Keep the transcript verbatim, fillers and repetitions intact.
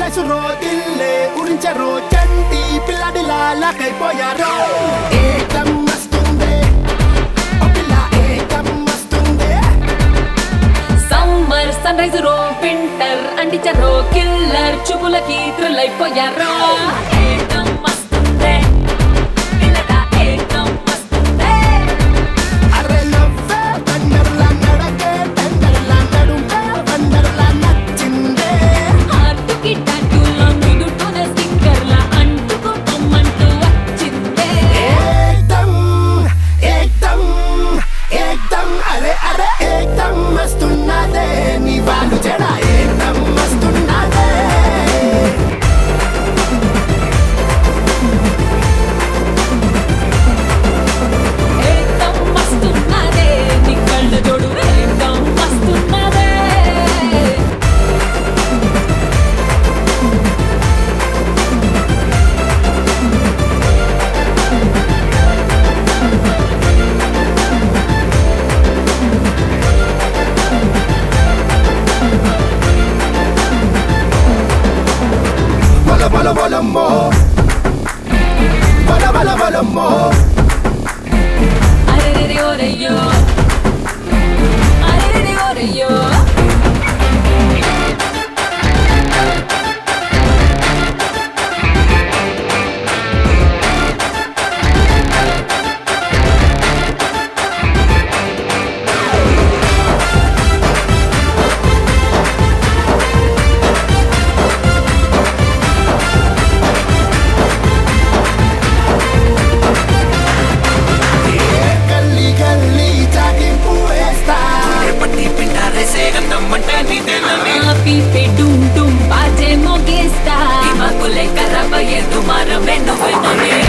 వయసురో దిల్లే ఉరించరో చంటి పిల్లడిలా లాకైపోయారో ఏకం మస్తుందే ఓ పిల్ల ఏకం మస్తుందే సమ్మర్ సన్ రైజ్ రో వింటర్ అంటించరో కిల్లర్ చూపులకి థ్రిల్ అయిపోయారో ఏకం మస్తుందే పిల్లడా ఏకం మస్తుందే అరే నవ్వే బండర్లా నడకే టెండర్లా నడుంకే బండర్లా నచ్చిందే హార్ట్కి టాటూలో నుదుటూనే స్టిక్కర్లా అంటుకు పొమ్మంటూ వచ్చిందే ఏకదం ఏకదం ఏకదం అరే అరే ఏకదం మస్తున్నదే నీ వాళ్ళు జడ ఏకదం మస్తున్నదే ఏకం మస్తున్నదే నీ కళ్ళ జోడు ఏకం మస్తున్నదే బల బల బలమ్మో బల బల బలమ్మో అరెరెరె ఓరయ్యో అరెరెరె ఓరయ్యో గల్లీ గల్లీ చాటింపు వేస్తా పట్టి పిండారే సేగందమ్మంటే నీదేనని ఆపి పెడుం డుం బాజే మోగేస్తా మాకులే కరబయ్యే దుమారమే నువ్వేనని